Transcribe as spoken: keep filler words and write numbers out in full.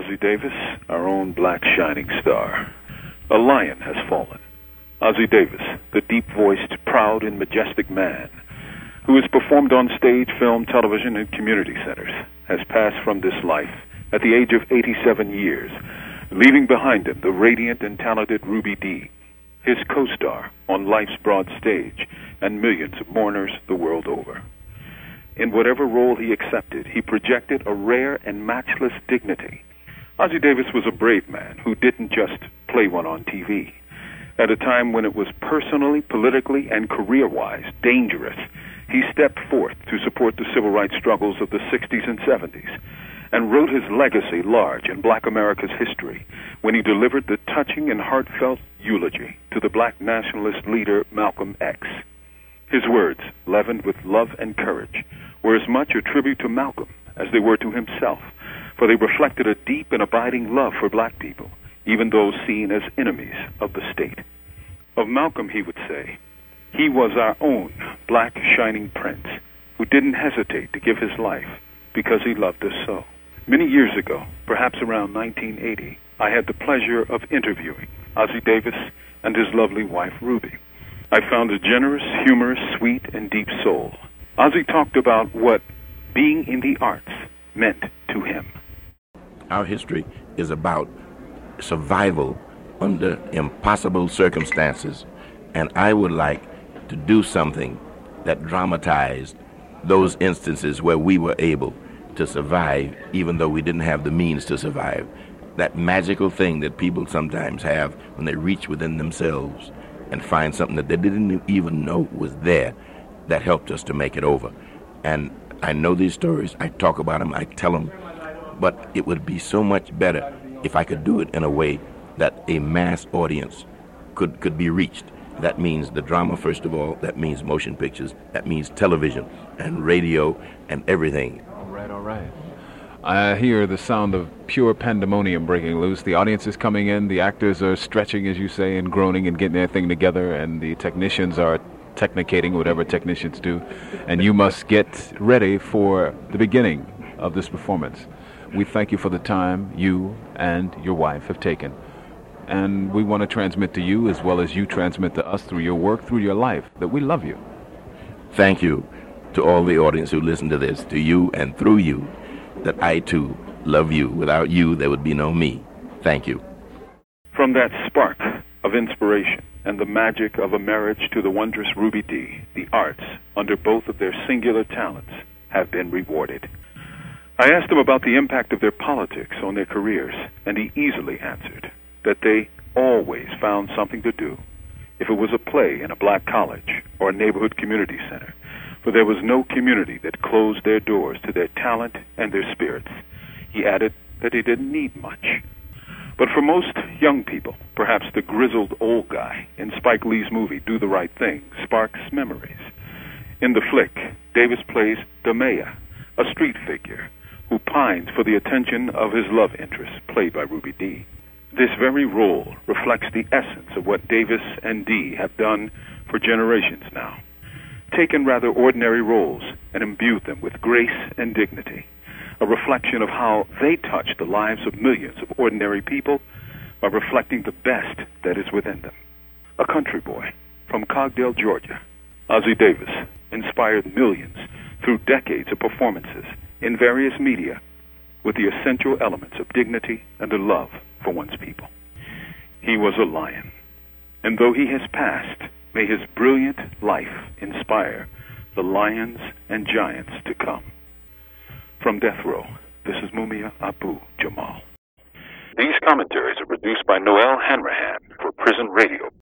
Ossie Davis, our own black shining star. A lion has fallen. Ossie Davis, the deep-voiced, proud, and majestic man who has performed on stage, film, television, and community centers, has passed from this life at the age of eighty-seven years, leaving behind him the radiant and talented Ruby Dee, his co-star on life's broad stage, and millions of mourners the world over. In whatever role he accepted, he projected a rare and matchless dignity. Ossie Davis was a brave man who didn't just play one on T V. At a time when it was personally, politically, and career-wise dangerous, he stepped forth to support the civil rights struggles of the sixties and seventies and wrote his legacy large in black America's history when he delivered the touching and heartfelt eulogy to the black nationalist leader Malcolm X. His words, leavened with love and courage, were as much a tribute to Malcolm as they were to himself, for they reflected a deep and abiding love for black people, even those seen as enemies of the state. Of Malcolm, he would say, "He was our own black shining prince who didn't hesitate to give his life because he loved us so." Many years ago, perhaps around nineteen eighty, I had the pleasure of interviewing Ossie Davis and his lovely wife, Ruby. I found a generous, humorous, sweet, and deep soul. Ossie talked about what being in the arts meant to him. Our history is about survival under impossible circumstances, and I would like to do something that dramatized those instances where we were able to survive even though we didn't have the means to survive. That magical thing that people sometimes have when they reach within themselves and find something that they didn't even know was there, that helped us to make it over. And I know these stories, I talk about them, I tell them, but it would be so much better if I could do it in a way that a mass audience could, could be reached. That means the drama, first of all. That means motion pictures. That means television and radio and everything. All right, all right. I hear the sound of pure pandemonium breaking loose. The audience is coming in. The actors are stretching, as you say, and groaning and getting their thing together. And the technicians are technicating, whatever technicians do. And you must get ready for the beginning of this performance. We thank you for the time you and your wife have taken. And we want to transmit to you, as well as you transmit to us through your work, through your life, that we love you. Thank you to all the audience who listen to this, to you and through you, that I too love you. Without you, there would be no me. Thank you. From that spark of inspiration and the magic of a marriage to the wondrous Ruby Dee, the arts, under both of their singular talents, have been rewarded. I asked him about the impact of their politics on their careers, and he easily answered that they always found something to do, if it was a play in a black college or a neighborhood community center, for there was no community that closed their doors to their talent and their spirits. He added that he didn't need much. But for most young people, perhaps the grizzled old guy in Spike Lee's movie Do the Right Thing sparks memories. In the flick, Davis plays Damea, a street figure who pines for the attention of his love interest, played by Ruby Dee. This very role reflects the essence of what Davis and Dee have done for generations now, taken rather ordinary roles and imbued them with grace and dignity, a reflection of how they touch the lives of millions of ordinary people by reflecting the best that is within them. A country boy from Cogdale, Georgia, Ossie Davis inspired millions through decades of performances in various media with the essential elements of dignity and a love for one's people. He was a lion, and though he has passed, may his brilliant life inspire the lions and giants to come. From Death Row, this is Mumia Abu Jamal. These commentaries are produced by Noel Hanrahan for Prison Radio.